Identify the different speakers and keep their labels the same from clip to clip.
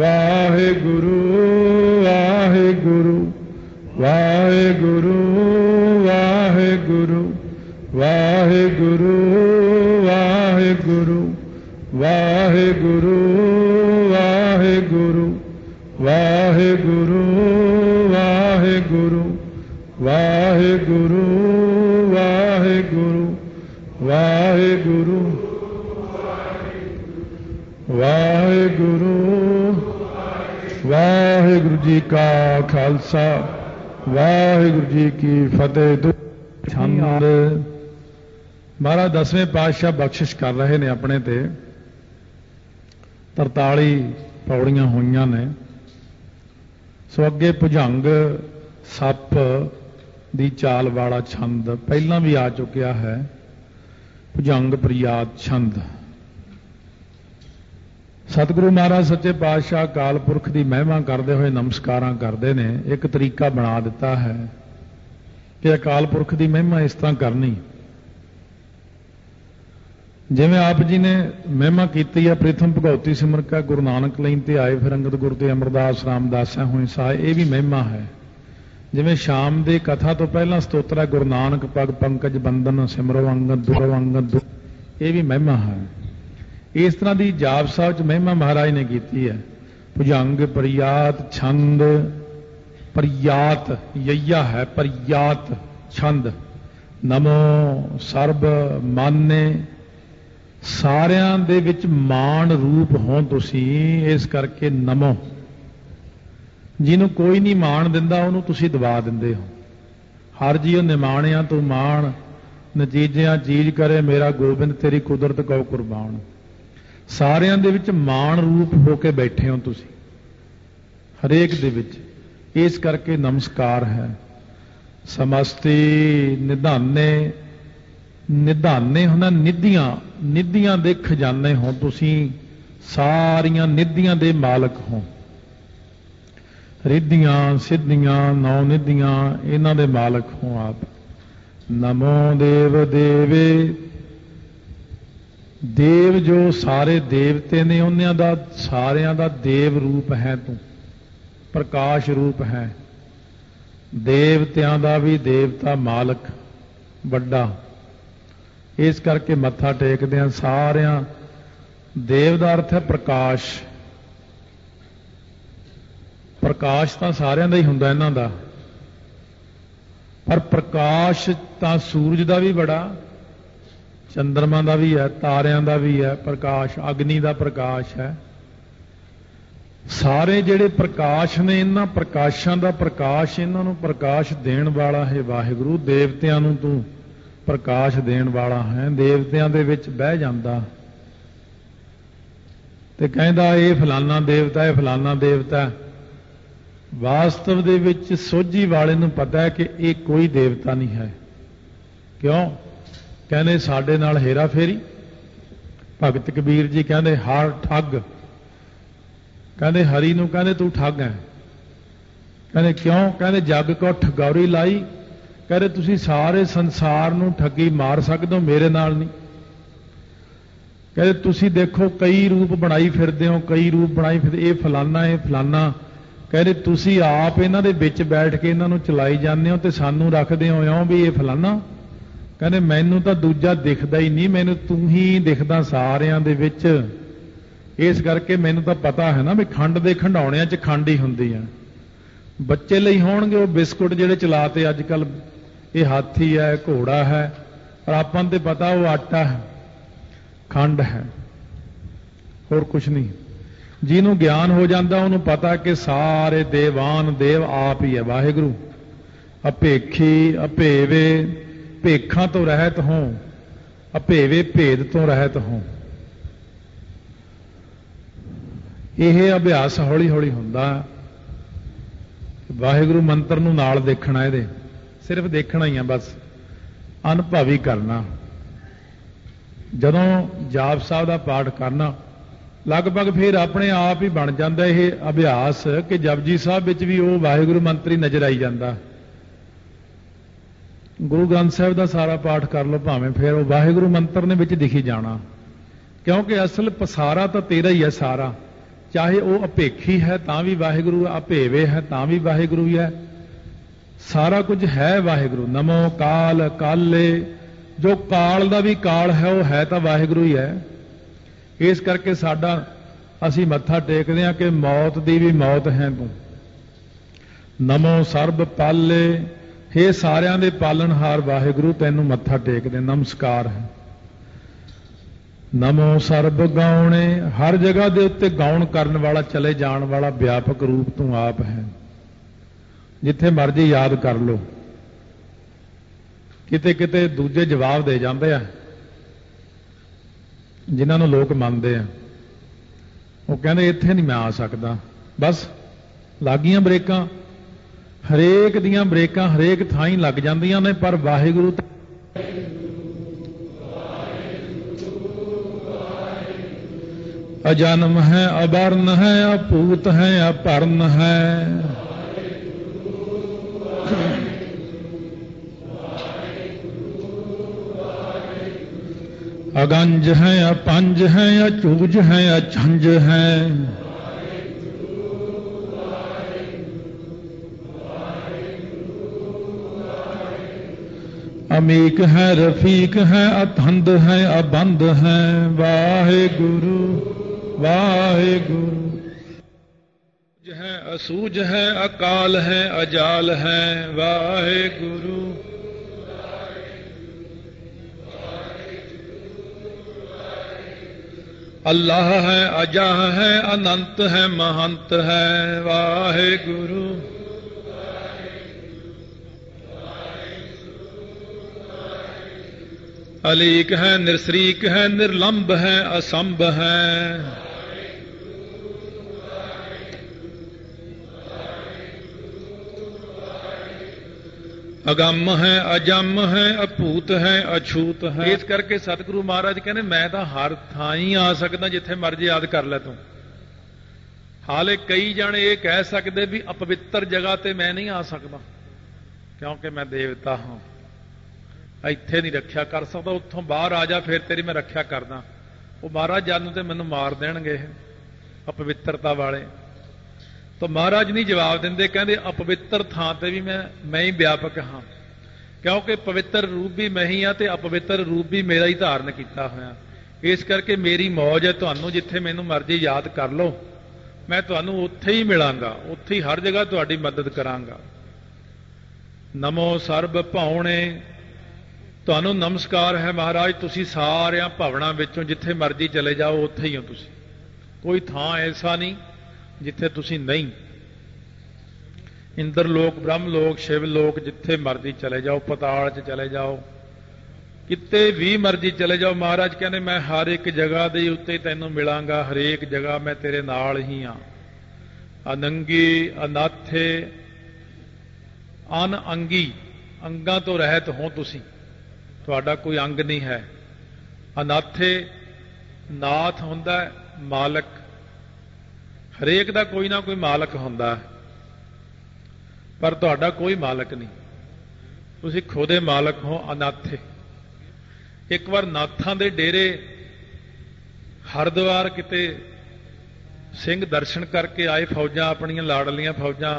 Speaker 1: ਵਾਹਿਗੁਰੂ ਵਾਹਿਗੁਰੂ ਵਾਹਿਗੁਰੂ ਵਾਹਿਗੁਰੂ ਵਾਹਿਗੁਰੂ ਵਾਹਿਗੁਰੂ ਵਾਹਿਗੁਰੂ ਵਾਹਿਗੁਰੂ ਵਾਹਿਗੁਰੂ ਵਾਹਿਗੁਰੂ ਵਾਹਿਗੁਰੂ ਵਾਹਿਗੁਰੂ ਵਾਹਿਗੁਰੂ ਵਾਹਿਗੁਰੂ ਵਾਹਿਗੁਰੂ ਜੀ ਕਾ ਖਾਲਸਾ ਵਾਹਿਗੁਰੂ ਜੀ ਕੀ ਫਤਿਹ। ਛੰਦ ਮਹਾਰਾਜ 10ਵੇਂ ਪਾਤਸ਼ਾਹ ਬਖਸ਼ਿਸ਼ ਕਰ ਰਹੇ ਨੇ ਆਪਣੇ ਤੇ 43 ਪੌੜੀਆਂ ਹੋਈਆਂ ਨੇ। ਸੋ ਅੱਗੇ ਭੁਜੰਗ ਸੱਪ ਦੀ ਚਾਲ ਵਾਲਾ ਛੰਦ ਪਹਿਲਾਂ ਵੀ ਆ ਚੁੱਕਿਆ ਹੈ। ਭੁਜੰਗ ਪ੍ਰਿਆਤ ਛੰਦ। ਸਤਿਗੁਰੂ ਮਹਾਰਾਜ ਸੱਚੇ ਪਾਤਸ਼ਾਹ ਅਕਾਲ ਪੁਰਖ ਦੀ ਮਹਿਮਾ ਕਰਦੇ ਹੋਏ ਨਮਸਕਾਰਾਂ ਕਰਦੇ ਨੇ। ਇੱਕ ਤਰੀਕਾ ਬਣਾ ਦਿੱਤਾ ਹੈ ਕਿ ਅਕਾਲ ਪੁਰਖ ਦੀ ਮਹਿਮਾ ਇਸ ਤਰ੍ਹਾਂ ਕਰਨੀ, ਜਿਵੇਂ ਆਪ ਜੀ ਨੇ ਮਹਿਮਾ ਕੀਤੀ ਹੈ। ਪ੍ਰਥਮ ਭਗਉਤੀ ਸਿਮਰ ਕਾ ਗੁਰੂ ਨਾਨਕ ਲਈ ਤੇ ਆਏ, ਫਿਰ ਅੰਗਦ ਗੁਰ ਤੇ ਅਮਰਦਾਸ ਰਾਮਦਾਸਾ ਹੋਏ ਸਾਏ। ਇਹ ਵੀ ਮਹਿਮਾ ਹੈ। ਜਿਵੇਂ ਸ਼ਾਮ ਦੇ ਕਥਾ ਤੋਂ ਪਹਿਲਾਂ ਸਤੋਤਰ ਹੈ ਗੁਰੂ ਨਾਨਕ ਪਗ ਪੰਕਜ ਬੰਦਨ ਸਿਮਰੋ ਅੰਗਦ ਦੁਰੋ ਅੰਗਦ। ਇਹ ਵੀ ਮਹਿਮਾ ਹੈ। ਇਸ ਤਰ੍ਹਾਂ ਦੀ ਜਾਪ ਸਾਹਿਬ ਚ ਮਹਿਮਾ ਮਹਾਰਾਜ ਨੇ ਕੀਤੀ ਹੈ। ਭੁਜੰਗ ਪ੍ਰਿਆਤ ਛੰਦ। ਪ੍ਰਿਆਤ ਯਈਆ ਹੈ, ਪ੍ਰਿਆਤ ਛੰਦ। ਨਮੋ ਸਰਬ ਮਾਨੇ, ਸਾਰਿਆਂ ਦੇ ਵਿੱਚ ਮਾਣ ਰੂਪ ਹੋ ਤੁਸੀਂ, ਇਸ ਕਰਕੇ ਨਮੋ। ਜਿਹਨੂੰ ਕੋਈ ਨਹੀਂ ਮਾਣ ਦਿੰਦਾ ਉਹਨੂੰ ਤੁਸੀਂ ਦਬਾ ਦਿੰਦੇ ਹੋ। ਹਰ ਜੀਉ ਨਿਮਾਣਿਆਂ ਤੋਂ ਮਾਣ, ਨਤੀਜਿਆਂ ਚੀਜ਼ ਕਰੇ ਮੇਰਾ ਗੋਬਿੰਦ, ਤੇਰੀ ਕੁਦਰਤ ਕਉ ਕੁਰਬਾਨ। ਸਾਰਿਆਂ ਦੇ ਵਿੱਚ ਮਾਣ ਰੂਪ ਹੋ ਕੇ ਬੈਠੇ ਹੋ ਤੁਸੀਂ, ਹਰੇਕ ਦੇ ਵਿੱਚ। ਇਸ ਕਰਕੇ ਨਮਸਕਾਰ ਹੈ। ਸਮਸਤੀ ਨਿਧਾਨੇ, ਨਿਧਾਨੇ ਹੁੰਦਾ ਨਿਧੀਆਂ, ਨਿਧੀਆਂ ਦੇ ਖਜ਼ਾਨੇ ਹੋ ਤੁਸੀਂ, ਸਾਰੀਆਂ ਨਿਧੀਆਂ ਦੇ ਮਾਲਕ ਹੋ। ਰਿੱਧੀਆਂ ਸਿੱਧੀਆਂ ਨੌ ਨਿਧੀਆਂ ਇਹਨਾਂ ਦੇ ਮਾਲਕ ਹੋ ਆਪ। ਨਮੋ ਦੇਵ ਦੇਵੇ, ਦੇਵ ਜੋ ਸਾਰੇ ਦੇਵਤੇ ਨੇ ਉਹਨਾਂ ਦਾ ਸਾਰਿਆਂ ਦਾ ਦੇਵ ਰੂਪ ਹੈ ਤੂੰ, ਪ੍ਰਕਾਸ਼ ਰੂਪ ਹੈ। ਦੇਵਤਿਆਂ ਦਾ ਵੀ ਦੇਵਤਾ ਮਾਲਕ ਵੱਡਾ। ਇਸ ਕਰਕੇ ਮੱਥਾ ਟੇਕਦੇ ਹਾਂ ਸਾਰਿਆਂ। ਦੇਵ ਦਾ ਅਰਥ ਹੈ ਪ੍ਰਕਾਸ਼। ਪ੍ਰਕਾਸ਼ ਤਾਂ ਸਾਰਿਆਂ ਦਾ ਹੀ ਹੁੰਦਾ ਇਹਨਾਂ ਦਾ, ਪਰ ਪ੍ਰਕਾਸ਼ ਤਾਂ ਸੂਰਜ ਦਾ ਵੀ ਬੜਾ, ਚੰਦਰਮਾ ਦਾ ਵੀ ਹੈ, ਤਾਰਿਆਂ ਦਾ ਵੀ ਹੈ ਪ੍ਰਕਾਸ਼, ਅਗਨੀ ਦਾ ਪ੍ਰਕਾਸ਼ ਹੈ। ਸਾਰੇ ਜਿਹੜੇ ਪ੍ਰਕਾਸ਼ ਨੇ, ਇਹਨਾਂ ਪ੍ਰਕਾਸ਼ਾਂ ਦਾ ਪ੍ਰਕਾਸ਼, ਇਹਨਾਂ ਨੂੰ ਪ੍ਰਕਾਸ਼ ਦੇਣ ਵਾਲਾ ਹੈ ਵਾਹਿਗੁਰੂ। ਦੇਵਤਿਆਂ ਨੂੰ ਤੂੰ ਪ੍ਰਕਾਸ਼ ਦੇਣ ਵਾਲਾ ਹੈ। ਦੇਵਤਿਆਂ ਦੇ ਵਿੱਚ ਬਹਿ ਜਾਂਦਾ ਤੇ ਕਹਿੰਦਾ ਇਹ ਫਲਾਨਾ ਦੇਵਤਾ, ਇਹ ਫਲਾਨਾ ਦੇਵਤਾ। ਵਾਸਤਵ ਦੇ ਵਿੱਚ ਸੋਝੀ ਵਾਲੇ ਨੂੰ ਪਤਾ ਹੈ ਕਿ ਇਹ ਕੋਈ ਦੇਵਤਾ ਨਹੀਂ ਹੈ। ਕਿਉਂ? ਕਹਿੰਦੇ ਸਾਡੇ ਨਾਲ ਹੇਰਾ ਫੇਰੀ। ਭਗਤ ਕਬੀਰ ਜੀ ਕਹਿੰਦੇ ਹਰ ਠੱਗ। ਕਹਿੰਦੇ ਹਰੀ ਨੂੰ ਕਹਿੰਦੇ ਤੂੰ ਠੱਗ ਹੈ। ਕਹਿੰਦੇ ਕਿਉਂ? ਕਹਿੰਦੇ ਜੱਗ ਕੋ ਠਗੌਰੀ ਲਾਈ। ਕਹਿੰਦੇ ਤੁਸੀਂ ਸਾਰੇ ਸੰਸਾਰ ਨੂੰ ਠੱਗੀ ਮਾਰ ਸਕਦੇ ਹੋ, ਮੇਰੇ ਨਾਲ ਨਹੀਂ। ਕਹਿੰਦੇ ਤੁਸੀਂ ਦੇਖੋ ਕਈ ਰੂਪ ਬਣਾਈ ਫਿਰਦੇ ਹੋ, ਕਈ ਰੂਪ ਬਣਾਈ ਫਿਰਦੇ, ਇਹ ਫਲਾਨਾ ਇਹ ਫਲਾਨਾ। ਕਹਿੰਦੇ ਤੁਸੀਂ ਆਪ ਇਹਨਾਂ ਦੇ ਵਿੱਚ ਬੈਠ ਕੇ ਇਹਨਾਂ ਨੂੰ ਚਲਾਈ ਜਾਂਦੇ ਹੋ ਤੇ ਸਾਨੂੰ ਰੱਖਦੇ ਹੋ ਇਉਂ ਵੀ ਇਹ ਫਲਾਨਾ। ਕਹਿੰਦੇ ਮੈਨੂੰ ਤਾਂ ਦੂਜਾ ਦਿਖਦਾ ਹੀ ਨਹੀਂ, ਮੈਨੂੰ ਤੂੰ ਹੀ ਦਿਖਦਾ ਸਾਰਿਆਂ ਦੇ ਵਿੱਚ। ਇਸ ਕਰਕੇ ਮੈਨੂੰ ਤਾਂ ਪਤਾ ਹੈ ਨਾ ਵੀ ਖੰਡ ਦੇ ਖੰਡਾਉਣਿਆਂ 'ਚ ਖੰਡ ਹੀ ਹੁੰਦੀ ਆ। ਬੱਚੇ ਲਈ ਹੋਣਗੇ ਉਹ ਬਿਸਕੁਟ ਜਿਹੜੇ ਚਲਾਤੇ ਅੱਜ ਕੱਲ, ਇਹ ਹਾਥੀ ਹੈ ਘੋੜਾ ਹੈ, ਪਰ ਆਪਾਂ ਨੂੰ ਤੇ ਪਤਾ ਉਹ ਆਟਾ ਹੈ, ਖੰਡ ਹੈ, ਹੋਰ ਕੁਛ ਨਹੀਂ। ਜਿਹਨੂੰ ਗਿਆਨ ਹੋ ਜਾਂਦਾ ਉਹਨੂੰ ਪਤਾ ਕਿ ਸਾਰੇ ਦੇਵਾਨ ਦੇਵ ਆਪ ਹੀ ਹੈ ਵਾਹਿਗੁਰੂ। ਅਭੇਖੀ ਅਭੇਵੇ, ਭੇਖਾਂ ਤੋਂ ਰਹਿਤ ਹੋ, ਅਭੇਵੇ ਭੇਦ ਤੋਂ ਰਹਿਤ ਹੋ। ਇਹ ਅਭਿਆਸ ਹੌਲੀ ਹੌਲੀ ਹੁੰਦਾ। ਵਾਹਿਗੁਰੂ ਮੰਤਰ ਨੂੰ ਨਾਲ ਦੇਖਣਾ, ਇਹਦੇ ਸਿਰਫ ਦੇਖਣਾ ਹੀ ਆ ਬਸ, ਅਨੁਭਵੀ ਕਰਨਾ। ਜਦੋਂ ਜਾਪ ਸਾਹਿਬ ਦਾ ਪਾਠ ਕਰਨਾ ਲਗਭਗ ਫਿਰ ਆਪਣੇ ਆਪ ਹੀ ਬਣ ਜਾਂਦਾ ਇਹ ਅਭਿਆਸ ਕਿ ਜਪਜੀ ਸਾਹਿਬ ਵਿੱਚ ਵੀ ਉਹ ਵਾਹਿਗੁਰੂ ਮੰਤਰ ਹੀ ਨਜ਼ਰ ਆਈ ਜਾਂਦਾ। ਗੁਰੂ ਗ੍ਰੰਥ ਸਾਹਿਬ ਦਾ ਸਾਰਾ ਪਾਠ ਕਰ ਲਓ ਭਾਵੇਂ, ਫਿਰ ਉਹ ਵਾਹਿਗੁਰੂ ਮੰਤਰ ਨੇ ਵਿੱਚ ਦਿਖੀ ਜਾਣਾ। ਕਿਉਂਕਿ ਅਸਲ ਪਸਾਰਾ ਤਾਂ ਤੇਰਾ ਹੀ ਹੈ ਸਾਰਾ। ਚਾਹੇ ਉਹ ਅਪੇਖੀ ਹੈ ਤਾਂ ਵੀ ਵਾਹਿਗੁਰੂ, ਅਭੇਵੇ ਹੈ ਤਾਂ ਵੀ ਵਾਹਿਗੁਰੂ ਹੀ ਹੈ। ਸਾਰਾ ਕੁਝ ਹੈ ਵਾਹਿਗੁਰੂ। ਨਮੋ ਕਾਲ ਕਾਲੇ, ਜੋ ਕਾਲ ਦਾ ਵੀ ਕਾਲ ਹੈ ਉਹ ਹੈ ਤਾਂ ਵਾਹਿਗੁਰੂ ਹੀ ਹੈ। ਇਸ ਕਰਕੇ ਸਾਡਾ ਅਸੀਂ ਮੱਥਾ ਟੇਕਦੇ ਹਾਂ ਕਿ ਮੌਤ ਦੀ ਵੀ ਮੌਤ ਹੈ ਤੂੰ। ਨਮੋ ਸਰਬ ਪਾਲੇ, ਹੇ ਸਾਰਿਆਂ ਦੇ ਪਾਲਣਹਾਰ ਵਾਹਿਗੁਰੂ, ਤੈਨੂੰ ਮੱਥਾ ਟੇਕਦੇ, ਨਮਸਕਾਰ ਹੈ। ਨਮੋ ਸਰਬ ਗਾਉਣੇ, ਹਰ ਜਗ੍ਹਾ ਦੇ ਉੱਤੇ ਗਾਉਣ ਕਰਨ ਵਾਲਾ, ਚਲੇ ਜਾਣ ਵਾਲਾ ਵਿਆਪਕ ਰੂਪ ਤੂੰ ਆਪ ਹੈ। ਜਿੱਥੇ ਮਰਜ਼ੀ ਯਾਦ ਕਰ ਲੋ। ਕਿਤੇ ਕਿਤੇ ਦੂਜੇ ਜਵਾਬ ਦੇ ਜਾਂਦੇ ਆ ਜਿਨ੍ਹਾਂ ਨੂੰ ਲੋਕ ਮੰਨਦੇ ਆ, ਉਹ ਕਹਿੰਦੇ ਇੱਥੇ ਨਹੀਂ ਮੈਂ ਆ ਸਕਦਾ। ਬਸ ਲੱਗੀਆਂ ਬ੍ਰੇਕਾਂ, ਹਰੇਕ ਦੀਆਂ ਬ੍ਰੇਕਾਂ ਹਰੇਕ ਥਾਂ ਹੀ ਲੱਗ ਜਾਂਦੀਆਂ ਨੇ, ਪਰ ਵਾਹਿਗੁਰੂ ਅਜਨਮ ਹੈ, ਅਵਰਨ ਹੈ, ਅਭੂਤ ਹੈ, ਅਪਰਨ ਹੈ। अगंज है, अपंज है, अचूज है, अछंज है। अमीक है, रफीक है, अथंद है, अबंद है। वाहे गुरु वाहे गुरु है, असूझ है, अकाल है, अजाल है। वाहे गुरु अल्लाह है, अजाह है, अनंत है, महंत है। वाहे गुरु अलीक है, निरसरीक है, निर्लंब है, असंभ है। अगम है, अजम है, अभूत है, अछूत है। इस करके सतगुरु महाराज कहने मैं तो हर थां ही आ सकदा, जिथे मर्जी याद कर ले तू। हाले कई जने ये कह सकते भी अपवित्र जगह ते मैं नहीं आ सकता क्योंकि मैं देवता हाँ, इत्थे नहीं रखिया कर सकता, उत्थों बाहर आ जा फिर तेरी मैं रखिया करदा। वो महाराज जान ते मैनूं मार देणगे अपवित्रता वाले। तो महाराज नहीं जवाब देंदे, कहंदे अपवित्र थां ते भी मैं ही व्यापक हाँ, क्योंकि पवित्र रूप भी मैं ही हाँ ते अपवित्र रूप भी मेरा ही धारण किया होया। इस करके मेरी मौज है, तुहानूं जिथे मैनूं मर्जी याद कर लो, मैं तुहानूं उत्थे ही मिलांगा, उत्थे ही हर जगह तुहाडी मदद करांगा। नमो सर्ब भावने, तुहानूं नमस्कार है महाराज, तुसीं सारियां भावनां विचों जिथे मर्जी चले जाओ उत्थे ही हो तुसीं, कोई थां ऐसा नहीं जिथे तुसीं नहीं। इंद्र लोक, ब्रह्म लोक, शिव लोक, जिथे मर्जी चले जाओ, पताल च चले जाओ, किते भी मर्जी चले जाओ, महाराज कहने मैं हर एक जगह दे उत्ते तैनूं मिलांगा, हरेक जगह मैं तेरे नाल ही हाँ। अनंगी अनाथे अन अंगी, अंगां तो रहत हो तुसीं, तुहाडा कोई अंग नहीं है। अनाथे नाथ हुंदा मालक, हरेक दा कोई ना कोई मालक हुंदा, पर तुहाडा कोई मालक नहीं, तुसीं खुदे मालक हो। अनाथे एक बार नाथां दे डेरे हरिद्वार किते सिंह दर्शन करके आए, फौजां अपनियां लाडलियां फौजां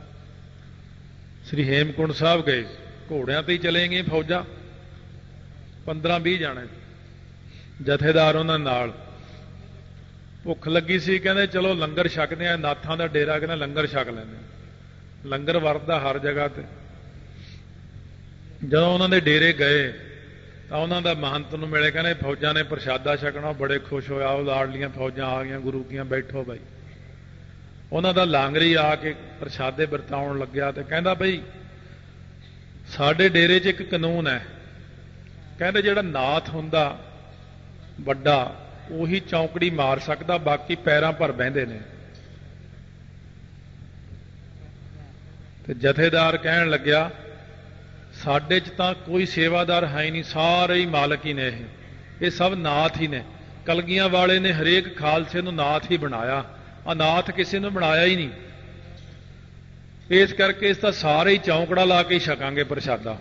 Speaker 1: श्री हेमकुंड साहब गए, घोड़ियां ते ही चले गए फौजां, 15-20 जाने जथेदार उन्हां नाल। भुख लगी सी, कहंदे चलो लंगर छकदे आ, नाथां दा डेरा कहंदे लंगर छक लैंदे। लंगर वरदा हर जगह ते। जदों उन्हां दे डेरे गए तां उन्हां दा महंत नूं मिले, कहंदे फौजां ने प्रशादा छकना, बड़े खुश होया, ओ लाडलियां फौजां आ गईयां, गुरु कीयां, बैठो बई। उन्हां दा लांगरी आके प्रशादे वरताउण लग्या ते कहंदा बई साडे डेरे 'च एक कानून है, कहंदे जिहड़ा नाथ हुंदा वड्डा ਉਹੀ चौंकड़ी मार सकता, बाकी पैरां पर बहिंदे ने। ते जथेदार कहण लग्या साडे च तां कोई सेवादार है ही नहीं, सारे ही मालक ही ने, ये सब नाथ ही ने। कलगियां वाले ने हरेक खालसे नूं नाथ ही बनाया, अनाथ किसी नूं बनाया ही नहीं। इस करके इस तां सारे ही चौंकड़ा ला के ही छकांगे प्रशादा।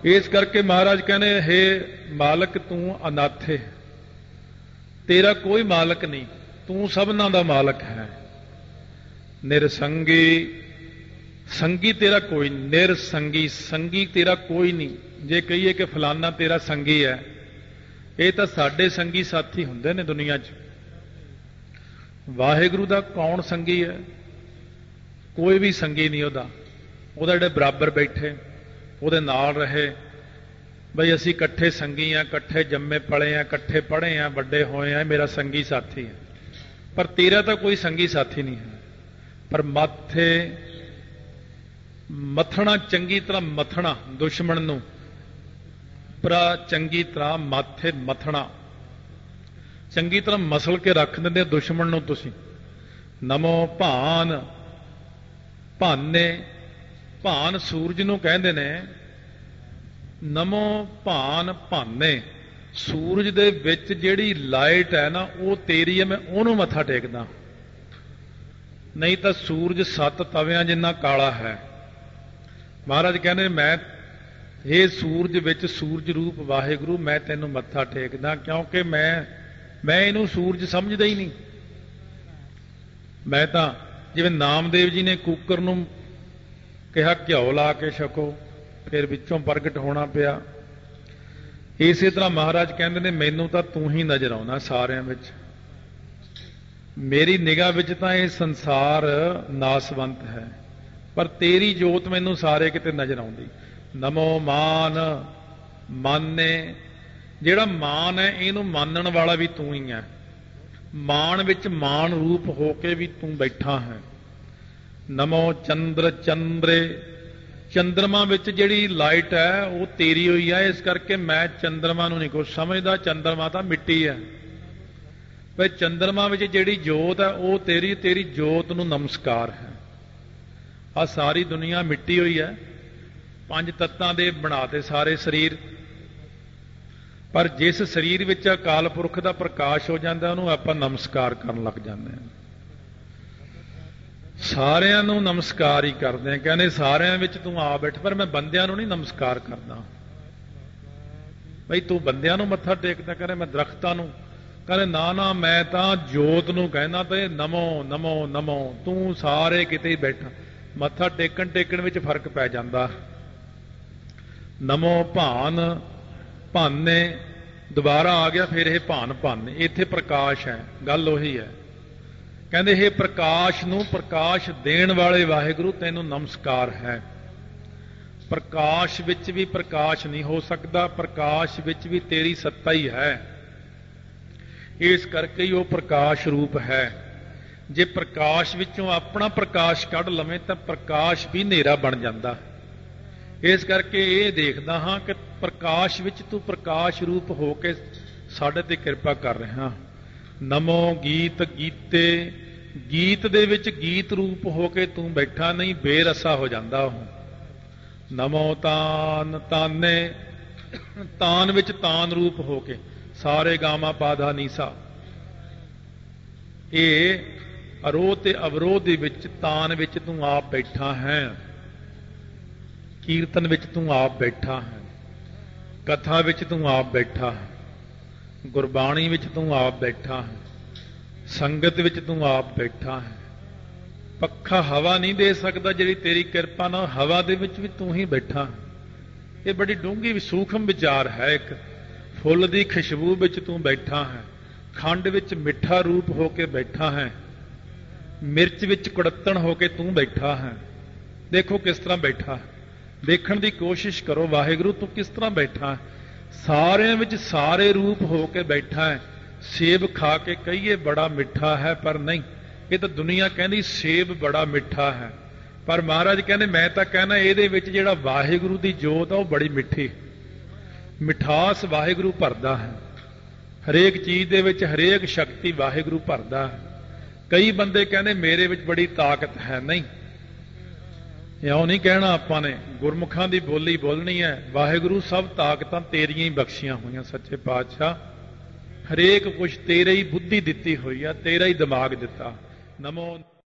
Speaker 1: ਇਸ ਕਰਕੇ ਮਹਾਰਾਜ ਕਹਿੰਦੇ, ਹੇ ਮਾਲਕ ਤੂੰ ਅਨਾਥ ਹੈ, ਤੇਰਾ ਕੋਈ ਮਾਲਕ ਨਹੀਂ, ਤੂੰ ਸਭਨਾਂ ਦਾ ਮਾਲਕ ਹੈ। ਨਿਰਸੰਗੀ, ਸੰਗੀ ਤੇਰਾ ਕੋਈ ਨਹੀਂ, ਨਿਰਸੰਗੀ, ਸੰਗੀ ਤੇਰਾ ਕੋਈ ਨਹੀਂ। ਜੇ ਕਹੀਏ ਕਿ ਫਲਾਨਾ ਤੇਰਾ ਸੰਗੀ ਹੈ, ਇਹ ਤਾਂ ਸਾਡੇ ਸੰਗੀ ਸਾਥੀ ਹੁੰਦੇ ਨੇ ਦੁਨੀਆ 'ਚ। ਵਾਹਿਗੁਰੂ ਦਾ ਕੌਣ ਸੰਗੀ ਹੈ? ਕੋਈ ਵੀ ਸੰਗੀ ਨਹੀਂ ਉਹਦਾ। ਉਹਦਾ ਜਿਹੜੇ ਬਰਾਬਰ ਬੈਠੇ, ਉਹਦੇ ਨਾਲ ਰਹੇ, ਬਈ ਅਸੀਂ ਇਕੱਠੇ ਸੰਗੀ ਆ, ਇਕੱਠੇ ਜੰਮੇ ਪਲੇ ਆ, ਇਕੱਠੇ ਪੜ੍ਹੇ ਆ, ਵੱਡੇ ਹੋਏ ਆ, ਮੇਰਾ ਸੰਗੀ ਸਾਥੀ ਹੈ। ਪਰ ਤੇਰਾ ਤਾਂ ਕੋਈ ਸੰਗੀ ਸਾਥੀ ਨਹੀਂ ਹੈ। ਪਰ ਮਾਥੇ ਮੱਥਣਾ, ਚੰਗੀ ਤਰ੍ਹਾਂ ਮੱਥਣਾ ਦੁਸ਼ਮਣ ਨੂੰ, ਪਰਾ ਚੰਗੀ ਤਰ੍ਹਾਂ ਮਾਥੇ ਮੱਥਣਾ, ਚੰਗੀ ਤਰ੍ਹਾਂ ਮਸਲ ਕੇ ਰੱਖ ਦਿੰਦੇ ਦੁਸ਼ਮਣ ਨੂੰ ਤੁਸੀਂ। ਨਮੋ ਭਾਨ, ਭਾਨੇ, ਭਾਨ ਸੂਰਜ ਨੂੰ ਕਹਿੰਦੇ ਨੇ। ਨਮੋ ਭਾਨ ਭਾਨੇ, ਸੂਰਜ ਦੇ ਵਿੱਚ ਜਿਹੜੀ ਲਾਈਟ ਹੈ ਨਾ, ਉਹ ਤੇਰੀ ਹੈ, ਮੈਂ ਉਹਨੂੰ ਮੱਥਾ ਟੇਕਦਾ। ਨਹੀਂ ਤਾਂ ਸੂਰਜ 7 ਤਵਿਆਂ ਜਿੰਨਾ ਕਾਲਾ ਹੈ। ਮਹਾਰਾਜ ਕਹਿੰਦੇ, ਮੈਂ ਇਹ ਸੂਰਜ ਵਿੱਚ ਸੂਰਜ ਰੂਪ ਵਾਹਿਗੁਰੂ, ਮੈਂ ਤੈਨੂੰ ਮੱਥਾ ਟੇਕਦਾ, ਕਿਉਂਕਿ ਮੈਂ ਇਹਨੂੰ ਸੂਰਜ ਸਮਝਦਾ ਹੀ ਨਹੀਂ। ਮੈਂ ਤਾਂ ਜਿਵੇਂ ਨਾਮਦੇਵ ਜੀ ਨੇ ਕੂਕਰ ਨੂੰ ਕਿਹਾ ਘਿਓ ਲਾ ਕੇ ਛਕੋ, ਫਿਰ ਵਿੱਚੋਂ ਪ੍ਰਗਟ ਹੋਣਾ ਪਿਆ। ਇਸੇ ਤਰ੍ਹਾਂ ਮਹਾਰਾਜ ਕਹਿੰਦੇ ਨੇ, ਮੈਨੂੰ ਤਾਂ ਤੂੰ ਹੀ ਨਜ਼ਰ ਆਉਣਾ ਸਾਰਿਆਂ ਵਿੱਚ। ਮੇਰੀ ਨਿਗਾਹ ਵਿੱਚ ਤਾਂ ਇਹ ਸੰਸਾਰ ਨਾਸਵੰਤ ਹੈ, ਪਰ ਤੇਰੀ ਜੋਤ ਮੈਨੂੰ ਸਾਰੇ ਕਿਤੇ ਨਜ਼ਰ ਆਉਂਦੀ। ਨਮੋ ਮਾਨ, ਮਾਨੇ, ਜਿਹੜਾ ਮਾਨ ਹੈ ਇਹਨੂੰ ਮੰਨਣ ਵਾਲਾ ਵੀ ਤੂੰ ਹੀ ਹੈ। ਮਾਨ ਵਿੱਚ ਮਾਨ ਰੂਪ ਹੋ ਕੇ ਵੀ ਤੂੰ ਬੈਠਾ ਹੈ। ਨਮੋ ਚੰਦਰ, ਚੰਦਰੇ, ਚੰਦਰਮਾ ਵਿੱਚ ਜਿਹੜੀ ਲਾਈਟ ਹੈ ਉਹ ਤੇਰੀ ਹੋਈ ਹੈ। ਇਸ ਕਰਕੇ ਮੈਂ ਚੰਦਰਮਾ ਨੂੰ ਨਹੀਂ ਕੁਛ ਸਮਝਦਾ, ਚੰਦਰਮਾ ਤਾਂ ਮਿੱਟੀ ਹੈ। ਪਰ ਚੰਦਰਮਾ ਵਿੱਚ ਜਿਹੜੀ ਜੋਤ ਹੈ ਉਹ ਤੇਰੀ, ਤੇਰੀ ਜੋਤ ਨੂੰ ਨਮਸਕਾਰ ਹੈ। ਆ ਸਾਰੀ ਦੁਨੀਆ ਮਿੱਟੀ ਹੋਈ ਹੈ, 5 ਤੱਤਾਂ ਦੇ ਬਣਾਤੇ ਸਾਰੇ ਸਰੀਰ, ਪਰ ਜਿਸ ਸਰੀਰ ਵਿੱਚ ਅਕਾਲ ਪੁਰਖ ਦਾ ਪ੍ਰਕਾਸ਼ ਹੋ ਜਾਂਦਾ ਉਹਨੂੰ ਆਪਾਂ ਨਮਸਕਾਰ ਕਰਨ ਲੱਗ ਜਾਂਦੇ ਹਾਂ। ਸਾਰਿਆਂ ਨੂੰ ਨਮਸਕਾਰ ਹੀ ਕਰਦੇ ਆ, ਕਹਿੰਦੇ ਸਾਰਿਆਂ ਵਿੱਚ ਤੂੰ ਆ ਬੈਠ, ਪਰ ਮੈਂ ਬੰਦਿਆਂ ਨੂੰ ਨਹੀਂ ਨਮਸਕਾਰ ਕਰਦਾ। ਬਈ ਤੂੰ ਬੰਦਿਆਂ ਨੂੰ ਮੱਥਾ ਟੇਕਦਾ, ਕਹਿੰਦੇ ਮੈਂ ਦਰਖਤਾਂ ਨੂੰ, ਕਹਿੰਦੇ ਨਾ ਨਾ ਮੈਂ ਤਾਂ ਜੋਤ ਨੂੰ ਕਹਿਣਾ, ਤੇ ਨਮੋ ਨਮੋ ਨਮੋ, ਤੂੰ ਸਾਰੇ ਕਿਤੇ ਹੀ ਬੈਠਾ। ਮੱਥਾ ਟੇਕਣ ਵਿੱਚ ਫਰਕ ਪੈ ਜਾਂਦਾ। ਨਮੋ ਭਾਨ, ਭਾਨੇ ਦੁਬਾਰਾ ਆ ਗਿਆ, ਫਿਰ ਇਹ ਭਾਨ ਭਾਨੇ, ਇੱਥੇ ਪ੍ਰਕਾਸ਼ ਹੈ, ਗੱਲ ਉਹੀ ਹੈ। ਕਹਿੰਦੇ ਇਹ ਪ੍ਰਕਾਸ਼ ਨੂੰ ਪ੍ਰਕਾਸ਼ ਦੇਣ ਵਾਲੇ ਵਾਹਿਗੁਰੂ ਤੈਨੂੰ ਨਮਸਕਾਰ ਹੈ। ਪ੍ਰਕਾਸ਼ ਵਿੱਚ ਵੀ ਪ੍ਰਕਾਸ਼ ਨਹੀਂ ਹੋ ਸਕਦਾ, ਪ੍ਰਕਾਸ਼ ਵਿੱਚ ਵੀ ਤੇਰੀ ਸੱਤਾ ਹੀ ਹੈ। ਇਸ ਕਰਕੇ ਹੀ ਉਹ ਪ੍ਰਕਾਸ਼ ਰੂਪ ਹੈ। ਜੇ ਪ੍ਰਕਾਸ਼ ਵਿੱਚੋਂ ਆਪਣਾ ਪ੍ਰਕਾਸ਼ ਕੱਢ ਲਵੇਂ ਤਾਂ ਪ੍ਰਕਾਸ਼ ਵੀ ਹਨੇਰਾ ਬਣ ਜਾਂਦਾ। ਇਸ ਕਰਕੇ ਇਹ ਦੇਖਦਾ ਹਾਂ ਕਿ ਪ੍ਰਕਾਸ਼ ਵਿੱਚ ਤੂੰ ਪ੍ਰਕਾਸ਼ ਰੂਪ ਹੋ ਕੇ ਸਾਡੇ ਤੇ ਕਿਰਪਾ ਕਰ ਰਿਹਾ। ਨਮੋ ਗੀਤ, ਗੀਤੇ, ਗੀਤ ਦੇ ਵਿੱਚ ਗੀਤ ਰੂਪ ਹੋ ਕੇ ਤੂੰ ਬੈਠਾ, ਨਹੀਂ ਬੇਰਸਾ ਹੋ ਜਾਂਦਾ ਉਹ। ਨਮੋ ਤਾਨ, ਤਾਨੇ, ਤਾਨ ਵਿੱਚ ਤਾਨ ਰੂਪ ਹੋ ਕੇ, ਸਾਰੇ ਗਾਮਾ ਪਾਧਾ ਨੀਸਾ, ਇਹ ਅਰੋਧ ਤੇ ਅਵਰੋਧ ਦੇ ਵਿੱਚ ਤਾਨ ਵਿੱਚ ਤੂੰ ਆਪ ਬੈਠਾ ਹੈ। ਕੀਰਤਨ ਵਿੱਚ ਤੂੰ ਆਪ ਬੈਠਾ ਹੈ, ਕਥਾ ਵਿੱਚ ਤੂੰ ਆਪ ਬੈਠਾ ਹੈ, ਗੁਰਬਾਣੀ ਵਿੱਚ ਤੂੰ ਆਪ ਬੈਠਾ ਹੈ, ਸੰਗਤ ਵਿੱਚ ਤੂੰ ਆਪ ਬੈਠਾ ਹੈ। ਪੱਖਾ ਹਵਾ ਨਹੀਂ ਦੇ ਸਕਦਾ, ਜਿਹੜੀ ਤੇਰੀ ਕਿਰਪਾ ਨਾਲ ਹਵਾ ਦੇ ਵਿੱਚ ਵੀ ਤੂੰ ਹੀ ਬੈਠਾ ਹੈ। ਇਹ ਬੜੀ ਡੂੰਘੀ ਸੂਖਮ ਵਿਚਾਰ ਹੈ। ਇੱਕ ਫੁੱਲ ਦੀ ਖੁਸ਼ਬੂ ਵਿੱਚ ਤੂੰ ਬੈਠਾ ਹੈ, ਖੰਡ ਵਿੱਚ ਮਿੱਠਾ ਰੂਪ ਹੋ ਕੇ ਬੈਠਾ ਹੈ, ਮਿਰਚ ਵਿੱਚ ਕੁੜੱਤਣ ਹੋ ਕੇ ਤੂੰ ਬੈਠਾ ਹੈ। ਦੇਖੋ ਕਿਸ ਤਰ੍ਹਾਂ ਬੈਠਾ ਹੈ, ਦੇਖਣ ਦੀ ਕੋਸ਼ਿਸ਼ ਕਰੋ ਵਾਹਿਗੁਰੂ ਤੂੰ ਕਿਸ ਤਰ੍ਹਾਂ ਬੈਠਾ ਹੈ। ਸਾਰਿਆਂ ਵਿੱਚ ਸਾਰੇ ਰੂਪ ਹੋ ਕੇ ਬੈਠਾ ਹੈ। ਸੇਬ ਖਾ ਕੇ ਕਹੀਏ ਬੜਾ ਮਿੱਠਾ ਹੈ, ਪਰ ਨਹੀਂ, ਇਹ ਤਾਂ ਦੁਨੀਆ ਕਹਿੰਦੀ ਸੇਬ ਬੜਾ ਮਿੱਠਾ ਹੈ, ਪਰ ਮਹਾਰਾਜ ਕਹਿੰਦੇ ਮੈਂ ਤਾਂ ਕਹਿਣਾ ਇਹਦੇ ਵਿੱਚ ਜਿਹੜਾ ਵਾਹਿਗੁਰੂ ਦੀ ਜੋਤ ਆ ਉਹ ਬੜੀ ਮਿੱਠੀ, ਮਿਠਾਸ ਵਾਹਿਗੁਰੂ ਭਰਦਾ ਹੈ। ਹਰੇਕ ਚੀਜ਼ ਦੇ ਵਿੱਚ ਹਰੇਕ ਸ਼ਕਤੀ ਵਾਹਿਗੁਰੂ ਭਰਦਾ ਹੈ। ਕਈ ਬੰਦੇ ਕਹਿੰਦੇ ਮੇਰੇ ਵਿੱਚ ਬੜੀ ਤਾਕਤ ਹੈ, ਨਹੀਂ, ਇਉਂ ਨਹੀਂ ਕਹਿਣਾ ਆਪਾਂ ਨੇ। ਗੁਰਮੁਖਾਂ ਦੀ ਬੋਲੀ ਬੋਲਣੀ ਹੈ, ਵਾਹਿਗੁਰੂ ਸਭ ਤਾਕਤਾਂ ਤੇਰੀਆਂ ਹੀ ਬਖਸ਼ੀਆਂ ਹੋਈਆਂ ਸੱਚੇ ਪਾਤਸ਼ਾਹ, ਹਰੇਕ ਕੁਛ ਤੇਰੇ ਹੀ ਬੁੱਧੀ ਦਿੱਤੀ ਹੋਈ ਆ, ਤੇਰਾ ਹੀ ਦਿਮਾਗ ਦਿੱਤਾ। ਨਮੋ